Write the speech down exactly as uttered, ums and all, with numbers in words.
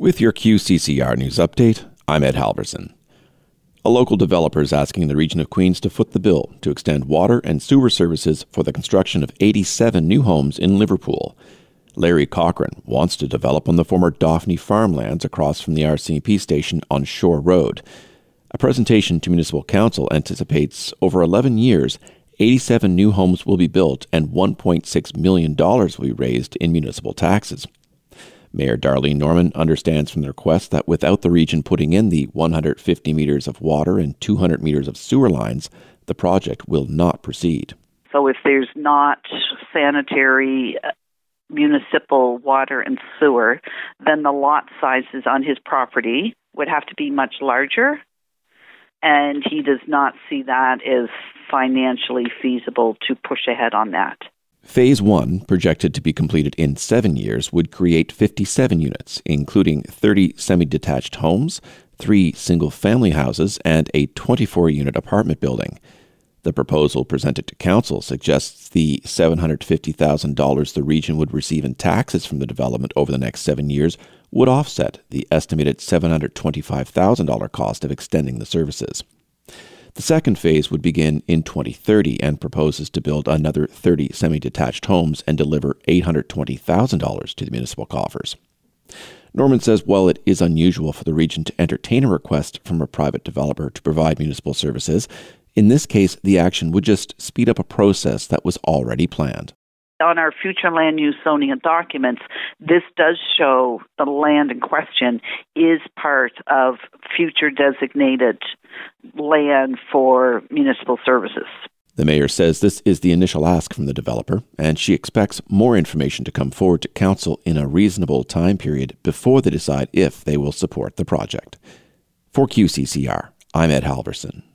With your Q C C R News Update, I'm Ed Halverson. A local developer is asking the region of Queens to foot the bill to extend water and sewer services for the construction of eighty-seven new homes in Liverpool. Larry Cochran wants to develop on the former Daphne farmlands across from the R C M P station on Shore Road. A presentation to Municipal Council anticipates over eleven years, eighty-seven new homes will be built and one point six million dollars will be raised in municipal taxes. Mayor Darlene Norman understands from the request that without the region putting in the one hundred fifty meters of water and two hundred meters of sewer lines, the project will not proceed. So if there's not sanitary municipal water and sewer, then the lot sizes on his property would have to be much larger, and he does not see that as financially feasible to push ahead on that. Phase one, projected to be completed in seven years, would create fifty-seven units, including thirty semi-detached homes, three single-family houses, and a twenty-four unit apartment building. The proposal presented to Council suggests the seven hundred fifty thousand dollars the region would receive in taxes from the development over the next seven years would offset the estimated seven hundred twenty-five thousand dollars cost of extending the services. The second phase would begin in twenty thirty and proposes to build another thirty semi-detached homes and deliver eight hundred twenty thousand dollars to the municipal coffers. Norman says while it is unusual for the region to entertain a request from a private developer to provide municipal services, in this case the action would just speed up a process that was already planned. On our future land use zoning and documents, this does show the land in question is part of future designated land for municipal services. The mayor says this is the initial ask from the developer, and she expects more information to come forward to Council in a reasonable time period before they decide if they will support the project. For Q C C R, I'm Ed Halverson.